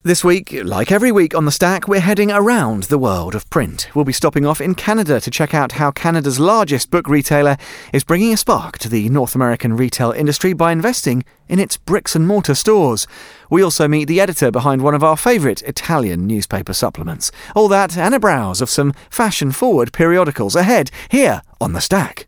This week, like every week on The Stack, we're heading around the world of print. We'll be stopping off in Canada to check out how Canada's largest book retailer is bringing a spark to the North American retail industry by investing in its bricks and mortar stores. We also meet the editor behind one of our favourite Italian newspaper supplements. All that and a browse of some fashion-forward periodicals ahead here on The Stack.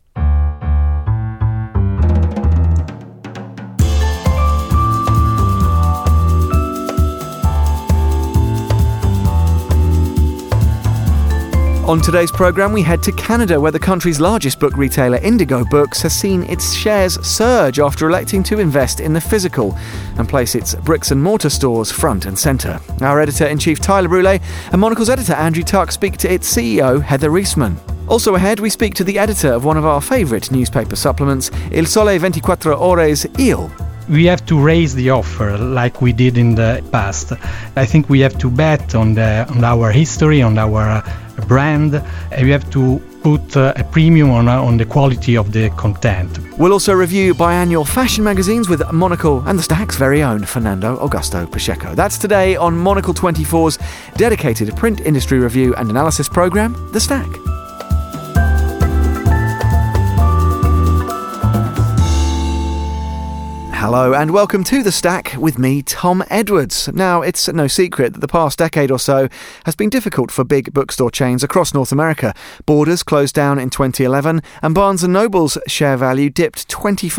On today's programme, we head to Canada, where the country's largest book retailer, Indigo Books, has seen its shares surge after electing to invest in the physical and place its bricks and mortar stores front and centre. Our editor-in-chief, Tyler Brûlé, and Monocle's editor, Andrew Tuck, speak to its CEO, Heather Reisman. Also ahead, we speak to the editor of one of our favourite newspaper supplements, Il Sole 24 Ore's Il. We have to raise the offer like we did in the past. I think we have to bet on our history, on our brand, and we have to put a premium on the quality of the content. We'll also review biannual fashion magazines with Monocle and The Stack's very own Fernando Augusto Pacheco. That's today on Monocle 24's dedicated print industry review and analysis programme, The Stack. Hello and welcome to The Stack with me, Tom Edwards. Now, it's no secret that the past decade or so has been difficult for big bookstore chains across North America. Borders closed down in 2011 and Barnes & Noble's share value dipped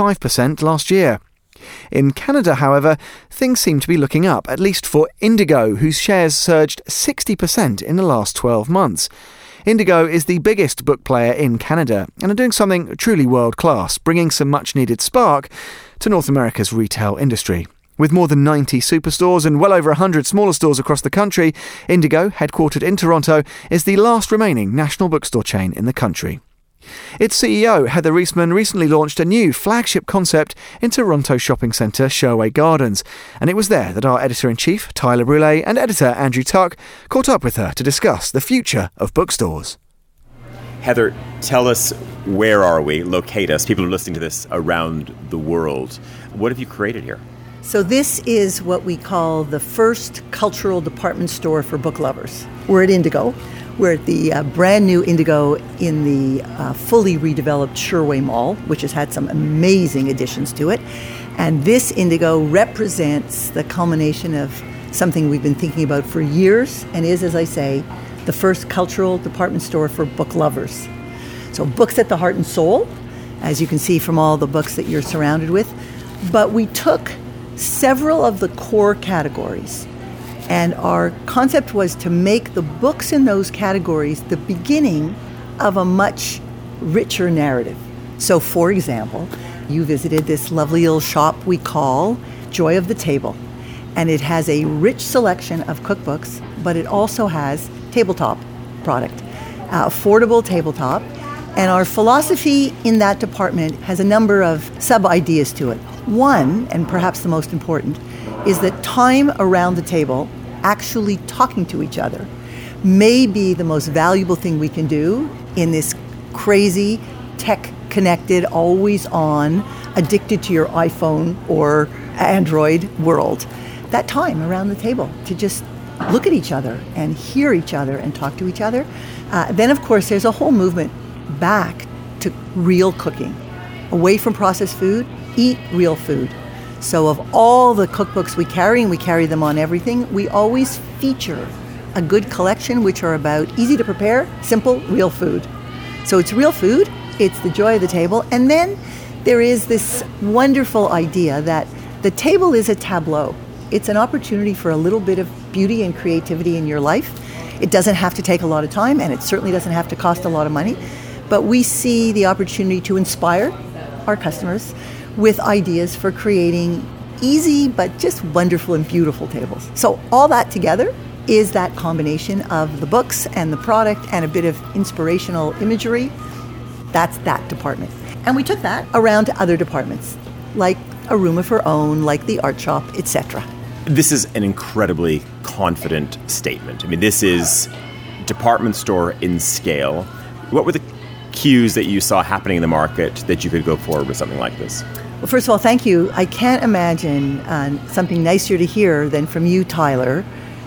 25% last year. In Canada, however, things seem to be looking up, at least for Indigo, whose shares surged 60% in the last 12 months. Indigo is the biggest book player in Canada and are doing something truly world-class, bringing some much-needed spark to North America's retail industry. With more than 90 superstores and well over 100 smaller stores across the country, Indigo, headquartered in Toronto, is the last remaining national bookstore chain in the country. Its CEO, Heather Reisman, recently launched a new flagship concept in Toronto shopping centre Sherway Gardens, and it was there that our editor-in-chief, Tyler Brûlé, and editor Andrew Tuck caught up with her to discuss the future of bookstores. Heather, tell us, where are we? Locate us. People are listening to this around the world. What have you created here? So this is what we call the first cultural department store for book lovers. We're at Indigo. We're at the brand new Indigo in the fully redeveloped Sherway Mall, which has had some amazing additions to it. And this Indigo represents the culmination of something we've been thinking about for years and is, as I say, the first cultural department store for book lovers. So books at the heart and soul, as you can see from all the books that you're surrounded with. But we took several of the core categories, and our concept was to make the books in those categories the beginning of a much richer narrative. So, for example, you visited this lovely little shop we call Joy of the Table, and it has a rich selection of cookbooks, but it also has tabletop product, affordable tabletop. And our philosophy in that department has a number of sub-ideas to it. One, and perhaps the most important, is that time around the table, actually talking to each other, may be the most valuable thing we can do in this crazy, tech-connected, always-on, addicted to your iPhone or Android world. That time around the table to just look at each other and hear each other and talk to each other. Then, of course, there's a whole movement back to real cooking. Away from processed food, eat real food. So of all the cookbooks we carry, and we carry them on everything, we always feature a good collection which are about easy to prepare, simple, real food. So it's real food, it's the joy of the table, and then there is this wonderful idea that the table is a tableau. It's an opportunity for a little bit of beauty and creativity in your life. It doesn't have to take a lot of time, and it certainly doesn't have to cost a lot of money, but we see the opportunity to inspire our customers with ideas for creating easy but just wonderful and beautiful tables. So all that together is that combination of the books and the product and a bit of inspirational imagery. That's that department. And we took that around to other departments, like a room of her own, like the art shop, etc. This is an incredibly confident statement. I mean, this is department store in scale. What were the cues that you saw happening in the market that you could go forward with something like this? Well, first of all, thank you. I can't imagine something nicer to hear than from you, Tyler,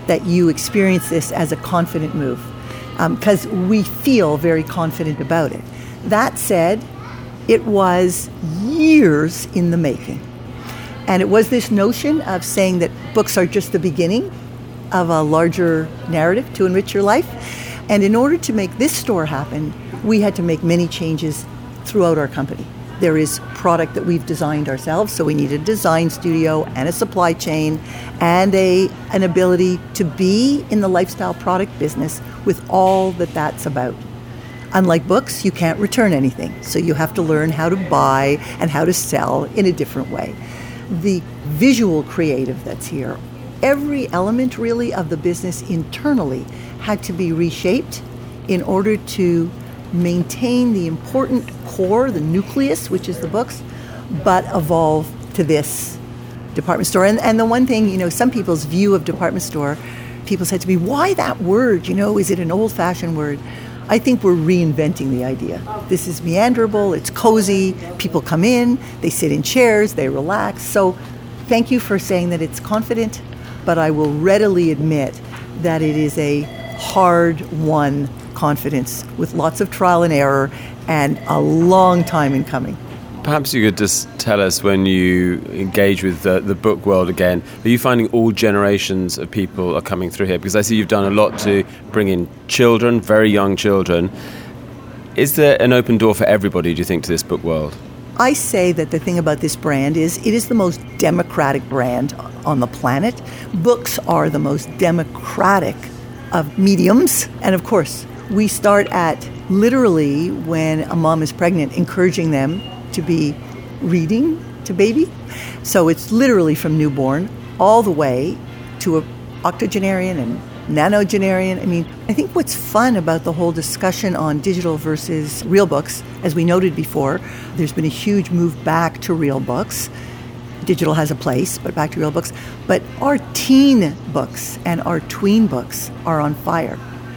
that you experience this as a confident move, because we feel very confident about it. That said, it was years in the making. And it was this notion of saying that books are just the beginning of a larger narrative to enrich your life. And in order to make this store happen, we had to make many changes throughout our company. There is product that we've designed ourselves, so we need a design studio and a supply chain and an ability to be in the lifestyle product business with all that that's about. Unlike books, you can't return anything, so you have to learn how to buy and how to sell in a different way. The visual creative that's here, every element really of the business internally had to be reshaped in order to maintain the important core, the nucleus, which is the books, but evolve to this department store. And the one thing, some people's view of department store, people said to me, why that word? Is it an old-fashioned word? I think we're reinventing the idea. This is meanderable, it's cozy, people come in, they sit in chairs, they relax. So thank you for saying that it's confident, but I will readily admit that it is a hard-won confidence with lots of trial and error and a long time in coming. Perhaps you could just tell us, when you engage with the book world again, are you finding all generations of people are coming through here? Because I see you've done a lot to bring in children, very young children. Is there an open door for everybody, do you think, to this book world? I say that the thing about this brand is it is the most democratic brand on the planet. Books are the most democratic of mediums. And of course, we start at literally when a mom is pregnant, encouraging them to be reading to baby. So it's literally from newborn all the way to an octogenarian and nanogenarian. I think what's fun about the whole discussion on digital versus real books, as we noted before, there's been a huge move back to real books. Digital has a place, but back to real books. But our teen books and our tween books are on fire.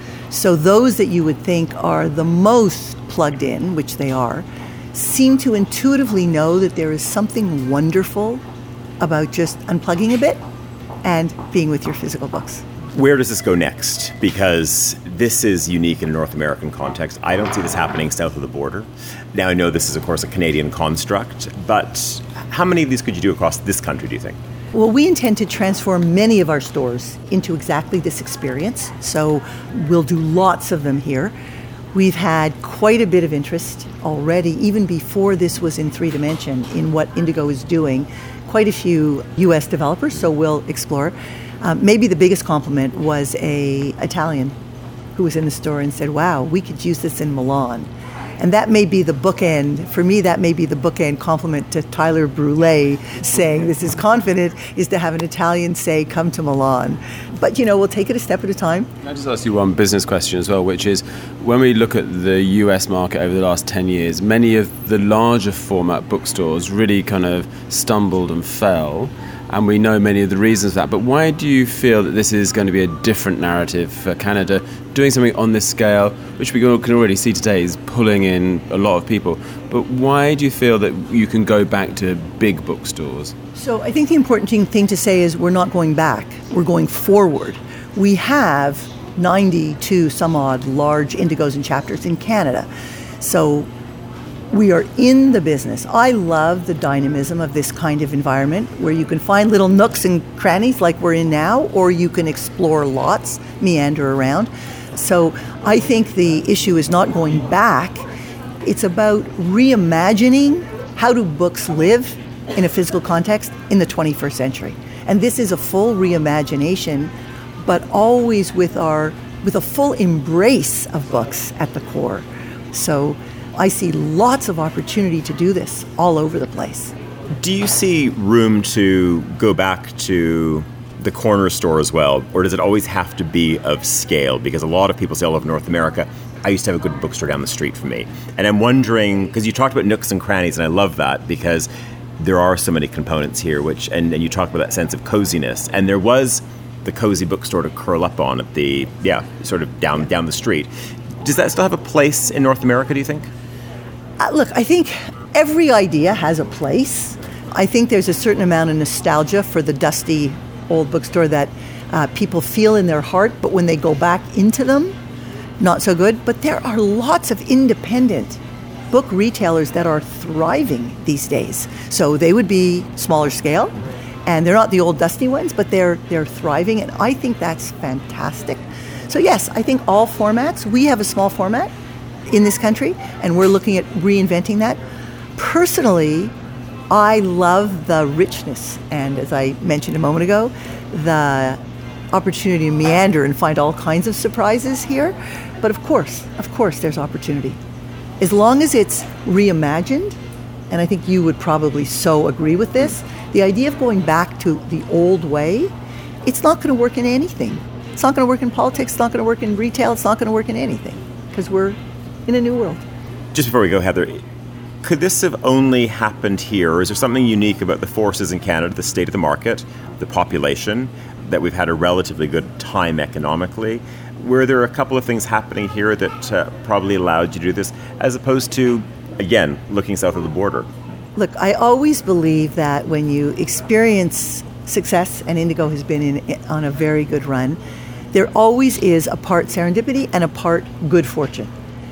So those that you would think are the most plugged in, which they are, seem to intuitively know that there is something wonderful about just unplugging a bit and being with your physical books. Where does this go next? Because this is unique in a North American context. I don't see this happening south of the border. Now, I know this is, of course, a Canadian construct, but how many of these could you do across this country, do you think? Well, we intend to transform many of our stores into exactly this experience. So we'll do lots of them here. We've had quite a bit of interest already, even before this was in 3Dimension, in what Indigo is doing. Quite a few U.S. developers, so we'll explore. Maybe the biggest compliment was an Italian who was in the store and said, wow, we could use this in Milan. And that may be the bookend, for me, that may be the bookend compliment to Tyler Brûlé saying this is confident, is to have an Italian say, come to Milan. But, we'll take it a step at a time. Can I just ask you one business question as well, which is, when we look at the US market over the last 10 years, many of the larger format bookstores really kind of stumbled and fell. And we know many of the reasons for that. But why do you feel that this is going to be a different narrative for Canada, doing something on this scale, which we can already see today is pulling in a lot of people? But why do you feel that you can go back to big bookstores? So I think the important thing to say is we're not going back. We're going forward. We have 92 some odd large Indigos and chapters in Canada. So we are in the business. I love the dynamism of this kind of environment where you can find little nooks and crannies like we're in now, or you can explore lots, meander around. So I think the issue is not going back. It's about reimagining how do books live in a physical context in the 21st century. And this is a full reimagination, but always with a full embrace of books at the core. So I see lots of opportunity to do this all over the place. Do you see room to go back to the corner store as well, or does it always have to be of scale? Because a lot of people say all over North America, I used to have a good bookstore down the street from me. And I'm wondering, because you talked about nooks and crannies, and I love that because there are so many components here, and you talked about that sense of coziness. And there was the cozy bookstore to curl up on at the, sort of down the street. Does that still have a place in North America, do you think? Look, I think every idea has a place. I think there's a certain amount of nostalgia for the dusty old bookstore that people feel in their heart, but when they go back into them, not so good. But there are lots of independent book retailers that are thriving these days. So they would be smaller scale, and they're not the old dusty ones, but they're thriving, and I think that's fantastic. So yes, I think all formats. We have a small format in this country, and we're looking at reinventing that. Personally, I love the richness, and as I mentioned a moment ago, the opportunity to meander and find all kinds of surprises here. But of course, there's opportunity. As long as it's reimagined, and I think you would probably so agree with this, the idea of going back to the old way, it's not going to work in anything. It's not going to work in politics, it's not going to work in retail, it's not going to work in anything, because we're in a new world. Just before we go, Heather, could this have only happened here, or is there something unique about the forces in Canada, the state of the market, the population, that we've had a relatively good time economically? Were there a couple of things happening here that probably allowed you to do this, as opposed to, again, looking south of the border? Look, I always believe that when you experience success, and Indigo has been on a very good run, there always is a part serendipity and a part good fortune.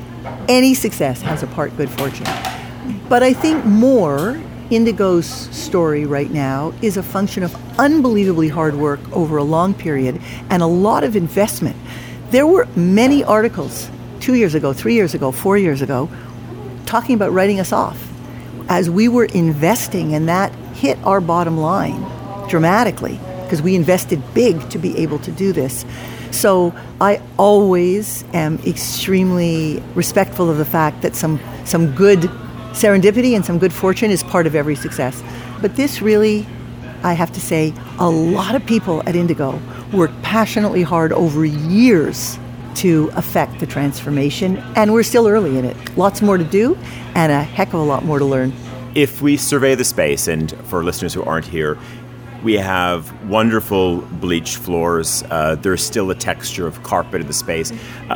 Any success has a part good fortune. But I think more, Indigo's story right now is a function of unbelievably hard work over a long period and a lot of investment. There were many articles 2 years ago, 3 years ago, 4 years ago, talking about writing us off as we were investing, and that hit our bottom line dramatically because we invested big to be able to do this. So I always am extremely respectful of the fact that some good serendipity and some good fortune is part of every success. But this really, I have to say, a lot of people at Indigo worked passionately hard over years to affect the transformation, and we're still early in it. Lots more to do and a heck of a lot more to learn. If we survey the space, and for listeners who aren't here, we have wonderful bleached floors. There's still a texture of carpet in the space.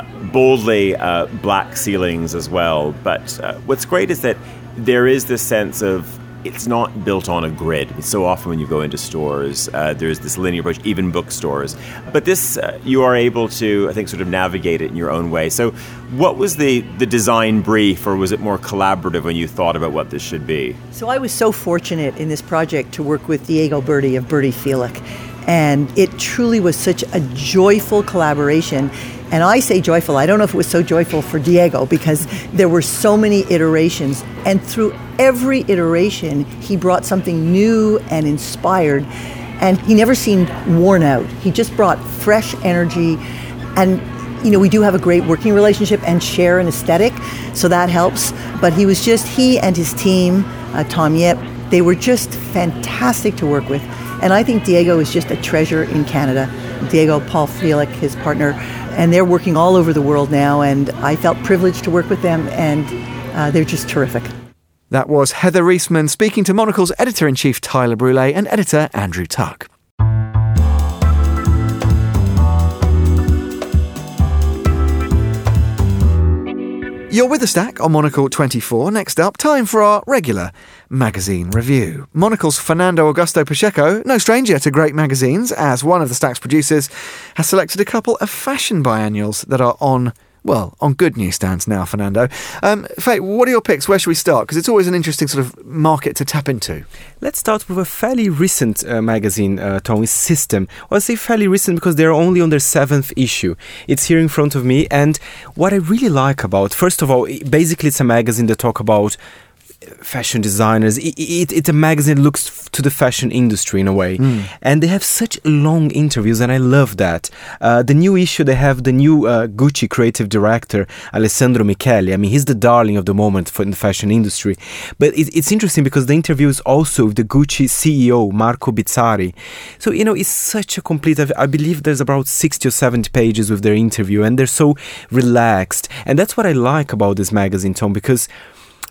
Boldly black ceilings as well. But what's great is that there is this sense of it's not built on a grid. So often when you go into stores, there's this linear approach, even bookstores. But this, you are able to, I think, sort of navigate it in your own way. So what was the design brief, or was it more collaborative when you thought about what this should be? So I was so fortunate in this project to work with Diego Berti of Berti Felic. And it truly was such a joyful collaboration. And I say joyful, I don't know if it was so joyful for Diego because there were so many iterations. And through every iteration, he brought something new and inspired. And he never seemed worn out. He just brought fresh energy. And, you know, we do have a great working relationship and share an aesthetic, so that helps. But he and his team, Tom Yip, they were just fantastic to work with. And I think Diego is just a treasure in Canada. Diego, Paul Felic, his partner, and they're working all over the world now, and I felt privileged to work with them, and they're just terrific. That was Heather Reisman speaking to Monocle's Editor-in-Chief Tyler Brule and Editor Andrew Tuck. You're with The Stack on Monocle 24. Next up, time for our regular magazine review. Monocle's Fernando Augusto Pacheco, no stranger to great magazines, as one of The Stack's producers, has selected a couple of fashion biannuals that are on good newsstands now, Fernando. Faye, what are your picks? Where should we start? Because it's always an interesting sort of market to tap into. Let's start with a fairly recent magazine, Tom, is System. Well, I say fairly recent because they're only on their 7th issue. It's here in front of me, and what I really like about, first of all, basically it's a magazine that talks about fashion designers. It's a magazine that looks to the fashion industry in a way. And they have such long interviews, and I love that. The new issue, they have the new Gucci creative director, Alessandro Michele. I mean, he's the darling of the moment in the fashion industry. But it's interesting because the interview is also with the Gucci CEO, Marco Bizzarri. So, you know, it's such a complete, I believe there's about 60 or 70 pages with their interview, and they're so relaxed. And that's what I like about this magazine, Tom, because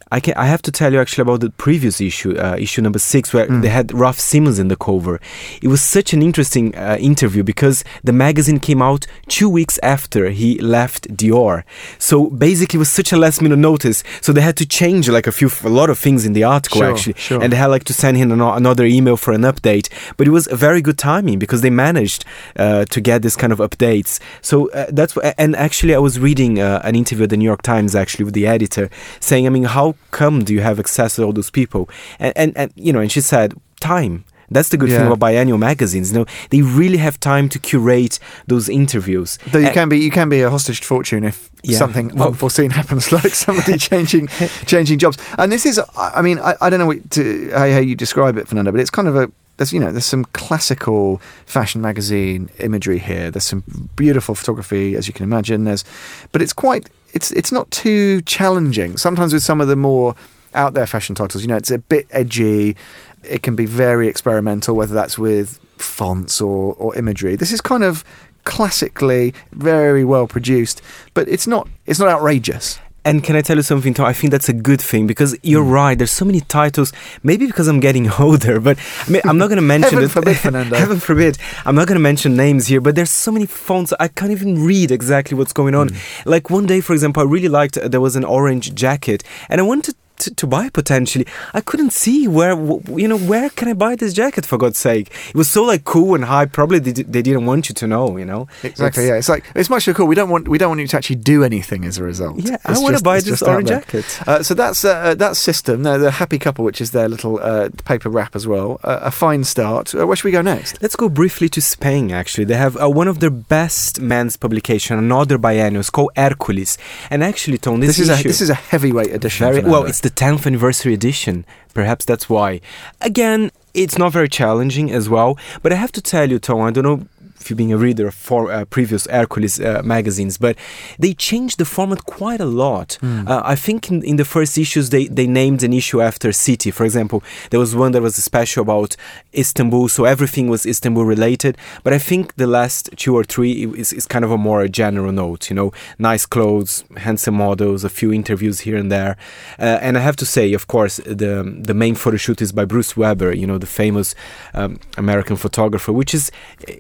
I have to tell you actually about the previous issue, issue number 6, where they had Ralph Simmons in the cover. It was such an interesting interview because the magazine came out 2 weeks after he left Dior. So basically it was such a last minute notice. So they had to change like a lot of things in the article actually. Sure. And they had like to send him another email for an update. But it was a very good timing because they managed to get this kind of updates. So and actually I was reading an interview at the New York Times actually with the editor saying, I mean, how come do you have access to all those people? And you know, and she said, time. That's the good thing about biannual magazines. You know, they really have time to curate those interviews. Though you can be a hostage to fortune if something unforeseen happens, like somebody changing jobs. And this is, I mean, I don't know how you describe it, Fernando, but it's kind of there's some classical fashion magazine imagery here. There's some beautiful photography, as you can imagine. But it's not too challenging. Sometimes with some of the more out there fashion titles, you know, it's a bit edgy. It can be very experimental, whether that's with fonts or imagery. This is kind of classically very well produced, but it's not outrageous. And can I tell you something, Tom? I think that's a good thing because you're right. There's so many titles. Maybe because I'm getting older, but I mean, I'm not going to mention Heaven forbid, Fernando. Heaven forbid. I'm not going to mention names here, but there's so many fonts. I can't even read exactly what's going on. Like one day, for example, I really liked. There was an orange jacket, and I wanted to buy potentially. I couldn't see where can I buy this jacket, for God's sake. It was so like cool and high. Probably they didn't want you to know, you know. Exactly. It's much too cool. We don't want you to actually do anything as a result. Yeah, I want to buy this orange jacket. So that's System. The Happy Couple, which is their little paper wrap as well. A fine start. Where should we go next? Let's go briefly to Spain. Actually, they have one of their best men's publication, another biannual. It's called Hercules. And actually, Tom, this is a heavyweight edition. It's the 10th anniversary edition. Perhaps that's why. Again, it's not very challenging as well. But I have to tell you, Tom, I don't know if you've been a reader of previous Hercules magazines, but they changed the format quite a lot. I think in the first issues, they named an issue after city. For example, there was one that was special about Istanbul, so everything was Istanbul related. But I think the last 2 or 3 is kind of a more general note, you know, nice clothes, handsome models, a few interviews here and there. And I have to say, of course, the main photo shoot is by Bruce Weber, you know, the famous American photographer, which is...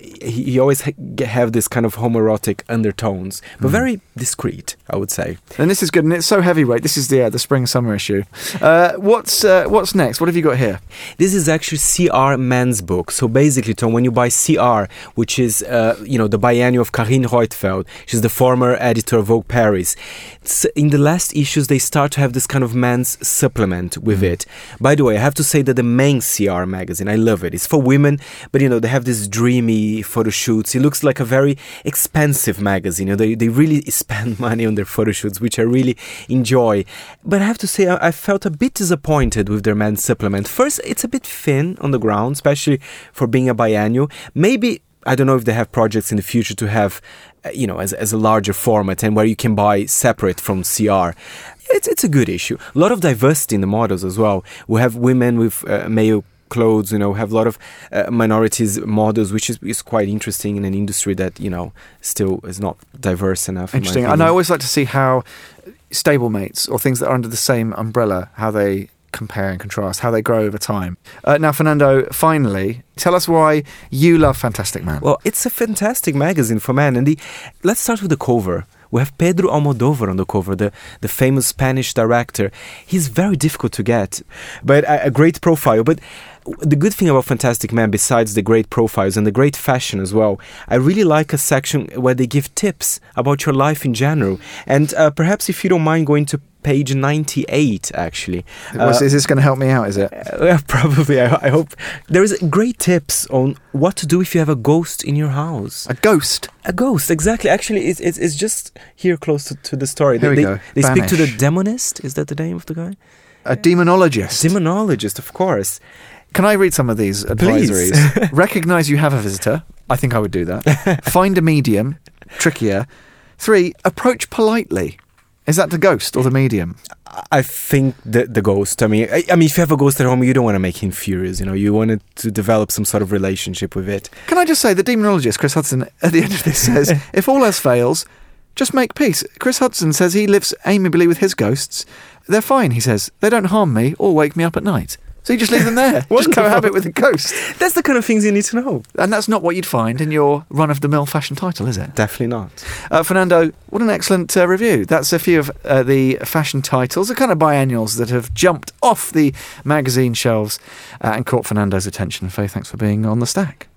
He always have this kind of homoerotic undertones, but very discreet, I would say. And this is good, and it's so heavyweight. This is the spring-summer issue. What's next? What have you got here? This is actually CR Men's book. So basically, Tom, when you buy CR, which is the biannual of Carine Roitfeld, she's the former editor of Vogue Paris. In the last issues, they start to have this kind of men's supplement with it. By the way, I have to say that the main CR magazine, I love it. It's for women, but they have this dreamy photo shoots. It looks like a very expensive magazine. They really spend money on their photo shoots, which I really enjoy. But I have to say, I felt a bit disappointed with their men's supplement. First, it's a bit thin on the ground, especially for being a biannual. Maybe, I don't know if they have projects in the future to have, as a larger format and where you can buy separate from CR. It's a good issue. A lot of diversity in the models as well. We have women with male clothes, have a lot of minorities models, which is quite interesting in an industry that, still is not diverse enough. Interesting. And I always like to see how stablemates or things that are under the same umbrella, how they compare and contrast, how they grow over time. Now, Fernando, finally, tell us why you love Fantastic Man. Well, it's a fantastic magazine for men. And let's start with the cover. We have Pedro Almodóvar on the cover, the famous Spanish director. He's very difficult to get, but a great profile. But the good thing about Fantastic Man, besides the great profiles and the great fashion as well, I really like a section where they give tips about your life in general. And perhaps if you don't mind going to page 98, actually. Is this going to help me out, is it? Probably, I hope. There is great tips on what to do if you have a ghost in your house. A ghost? A ghost, exactly. Actually, it's just here close to the story. Here we go. They speak to the demonist. Is that the name of the guy? A demonologist. Demonologist, of course. Can I read some of these advisories? Please. Recognise you have a visitor. I think I would do that. Find a medium. Trickier. 3, approach politely. Is that the ghost or the medium? I think the ghost. I mean, if you have a ghost at home, you don't want to make him furious. You want to develop some sort of relationship with it. Can I just say, the demonologist, Chris Hudson, at the end of this says, if all else fails, just make peace. Chris Hudson says he lives amiably with his ghosts, They're fine, he says. They don't harm me or wake me up at night. So you just leave them there. Just cohabit with the ghost. That's the kind of things you need to know. And that's not what you'd find in your run-of-the-mill fashion title, is it? Definitely not. Fernando, what an excellent review. That's a few of the fashion titles, the kind of biennials that have jumped off the magazine shelves and caught Fernando's attention. Faye, thanks for being on The Stack.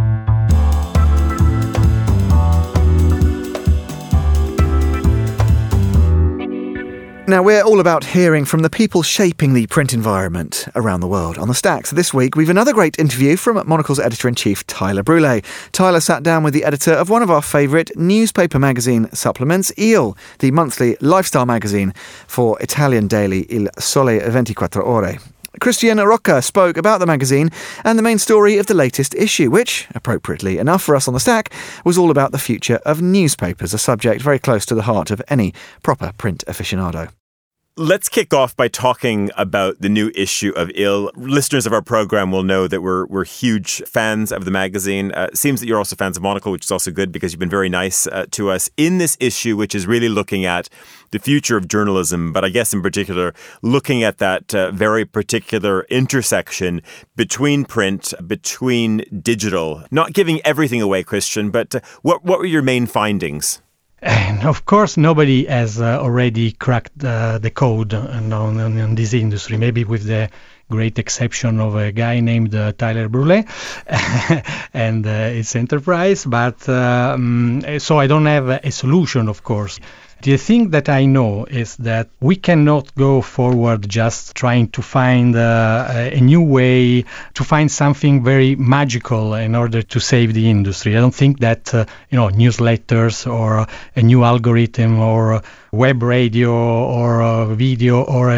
Now, we're all about hearing from the people shaping the print environment around the world. On The Stack, so this week, we've another great interview from Monocle's editor-in-chief, Tyler Brûlé. Tyler sat down with the editor of one of our favourite newspaper magazine supplements, Il, the monthly lifestyle magazine for Italian daily Il Sole 24 Ore. Christian Rocca spoke about the magazine and the main story of the latest issue, which, appropriately enough for us on The Stack, was all about the future of newspapers, a subject very close to the heart of any proper print aficionado. Let's kick off by talking about the new issue of Il. Listeners of our program will know that we're huge fans of the magazine. Seems that you're also fans of Monocle, which is also good because you've been very nice to us in this issue, which is really looking at the future of journalism, but I guess in particular looking at that very particular intersection between print, between digital. Not giving everything away, Christian, but what were your main findings? And of course, nobody has already cracked the code on this industry, maybe with the great exception of a guy named Tyler Brûlé and its enterprise. But so I don't have a solution, of course. The thing that I know is that we cannot go forward just trying to find a new way, to find something very magical in order to save the industry. I don't think that newsletters or a new algorithm or web radio or video or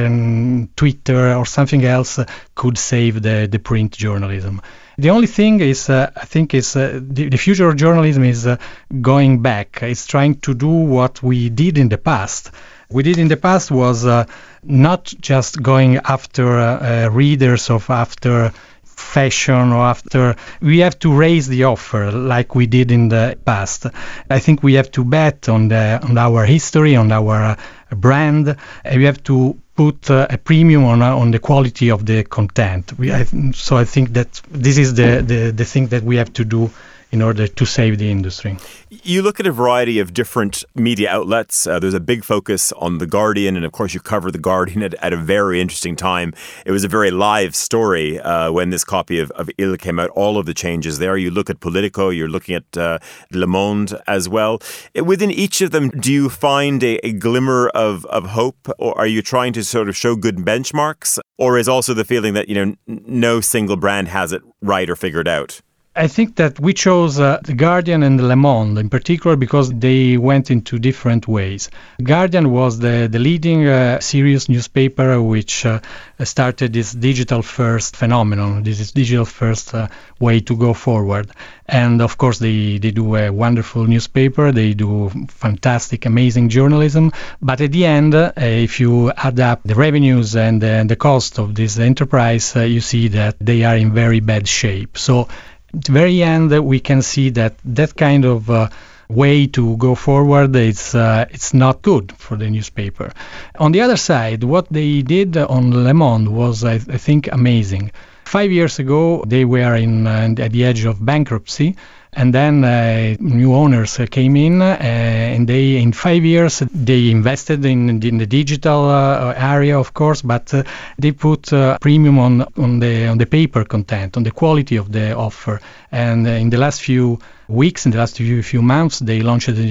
Twitter or something else could save the print journalism. The only thing is, I think, is the future of journalism is going back. It's trying to do what we did in the past. We did in the past was not just going after readers or after fashion or after. We have to raise the offer like we did in the past. I think we have to bet on our history, on our brand. We have to put a premium on the quality of the content. So I think that this is the thing that we have to do in order to save the industry. You look at a variety of different media outlets. There's a big focus on The Guardian, and of course you cover The Guardian at a very interesting time. It was a very live story when this copy of Il came out, all of the changes there. You look at Politico, you're looking at Le Monde as well. Within each of them, do you find a glimmer of hope, or are you trying to sort of show good benchmarks? Or is also the feeling that, no single brand has it right or figured out? I think that we chose The Guardian and Le Monde in particular because they went into different ways. Guardian was the leading serious newspaper which started this digital-first phenomenon, this digital-first way to go forward. And of course, they do a wonderful newspaper, they do fantastic, amazing journalism. But at the end, if you add up the revenues and the cost of this enterprise, you see that they are in very bad shape. So at the very end, we can see that kind of way to go forward, it's not good for the newspaper. On the other side, what they did on Le Monde was, I think, amazing. 5 years ago, they were at the edge of bankruptcy. And then new owners came in, and in 5 years they invested in the digital area, of course, but they put premium on the paper content, on the quality of the offer. And in the last few weeks, in the last few months, they launched a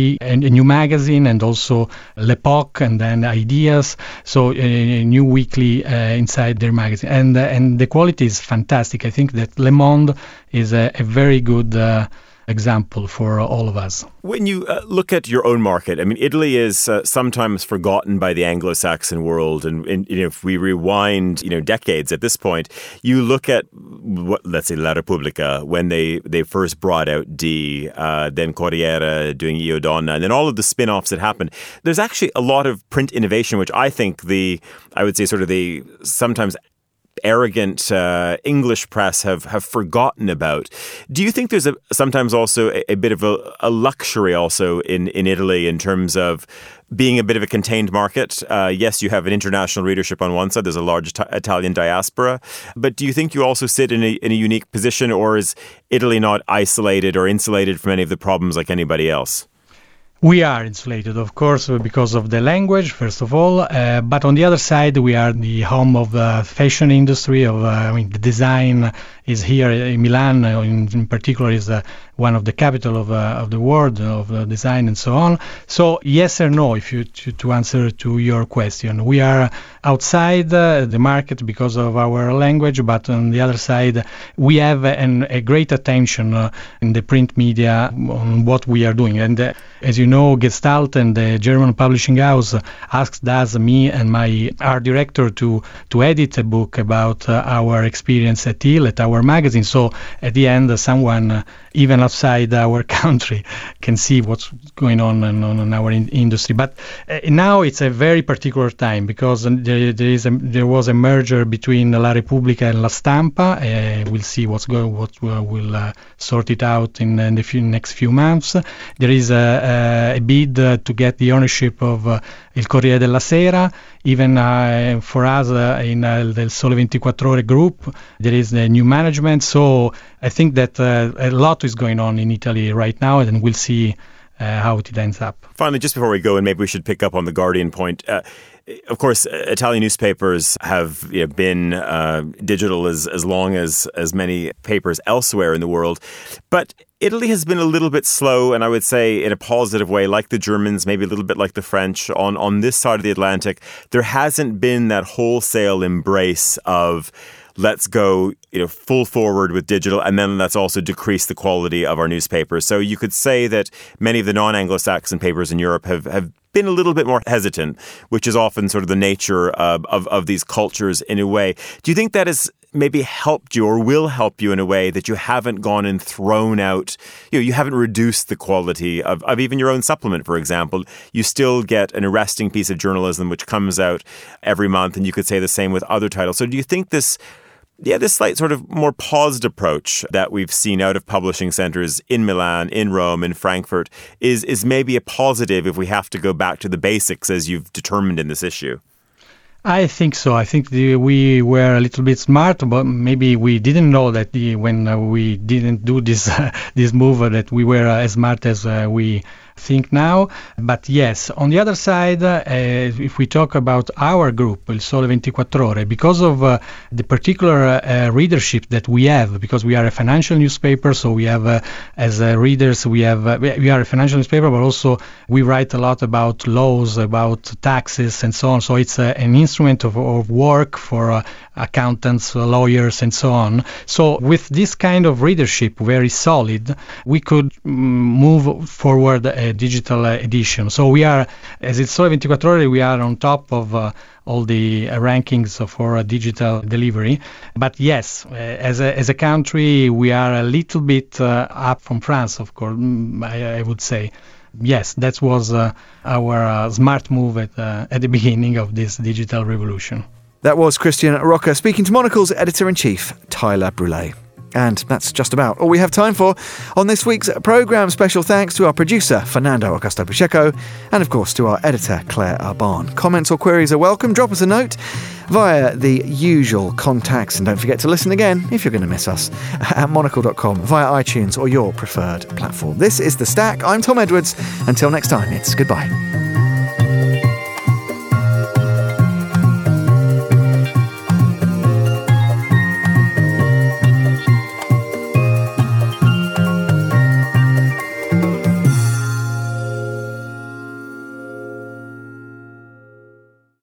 new magazine and also L'Epoque and then Ideas, so a new weekly inside their magazine. And the quality is fantastic. I think that Le Monde is a very good example for all of us. When you look at your own market, I mean, Italy is sometimes forgotten by the Anglo-Saxon world. And if we rewind, decades at this point, you look at, let's say, La Repubblica, when they first brought out D, then Corriere doing Io Donna, and then all of the spin-offs that happened. There's actually a lot of print innovation, which I think I would say sort of the sometimes arrogant English press have forgotten about. Do you think there's sometimes also a bit of a luxury also in Italy in terms of being a bit of a contained market? Yes, you have an international readership on one side. There's a large Italian diaspora. But do you think you also sit in a unique position, or is Italy not isolated or insulated from any of the problems like anybody else? We are insulated, of course, because of the language, first of all. But on the other side, we are the home of the fashion industry. The design is here in Milan. In particular, is one of the capital of the world of design and so on. So yes or no, if you to answer to your question, we are outside the market because of our language. But on the other side, we have a great attention in the print media on what we are doing. And as you know, Gestalt and the German publishing house asked us, me and my art director, to edit a book about our experience at Il, at our magazine. So at the end, someone even outside our country can see what's going on in our industry. But now it's a very particular time because there was a merger between La Repubblica and La Stampa. We'll see what will sort it out in the next few months. There is a bid to get the ownership of Il Corriere della Sera. Even for us in the Sole 24 Ore group, there is the new management. So I think that a lot is going on in Italy right now, and we'll see how it ends up. Finally, just before we go, and maybe we should pick up on the Guardian point. Of course, Italian newspapers have been digital as long as many papers elsewhere in the world. But Italy has been a little bit slow, and I would say in a positive way, like the Germans, maybe a little bit like the French, on this side of the Atlantic. There hasn't been that wholesale embrace of let's go full forward with digital, and then let's also decrease the quality of our newspapers. So you could say that many of the non-Anglo-Saxon papers in Europe have been a little bit more hesitant, which is often sort of the nature of these cultures in a way. Do you think that has maybe helped you or will help you in a way that you haven't gone and thrown out, you haven't reduced the quality of even your own supplement, for example? You still get an arresting piece of journalism which comes out every month, and you could say the same with other titles. So do you think this slight sort of more paused approach that we've seen out of publishing centres in Milan, in Rome, in Frankfurt is maybe a positive if we have to go back to the basics as you've determined in this issue? I think so. I think we were a little bit smart, but maybe we didn't know that when we didn't do this move that we were as smart as we think now. But yes, on the other side, if we talk about our group, Il Sole 24 Ore, because of the particular readership that we have, because we are a financial newspaper, so we have as readers we are a financial newspaper, but also we write a lot about laws, about taxes, and so on. So it's an instrument of work for accountants, lawyers, and so on. So with this kind of readership, very solid, we could move forward a digital edition. So we are, as Il Sole 24 Ore, we are on top of all the rankings for digital delivery. But yes, as a country, we are a little bit up from France, of course, I would say. Yes, that was our smart move at the beginning of this digital revolution. That was Christian Rocca speaking to Monocle's editor-in-chief, Tyler Brûlé. And that's just about all we have time for on this week's programme. Special thanks to our producer, Fernando Augusto Pacheco, and of course to our editor, Claire Arbon. Comments or queries are welcome. Drop us a note via the usual contacts. And don't forget to listen again, if you're going to miss us, at monocle.com, via iTunes or your preferred platform. This is The Stack. I'm Tom Edwards. Until next time, it's goodbye.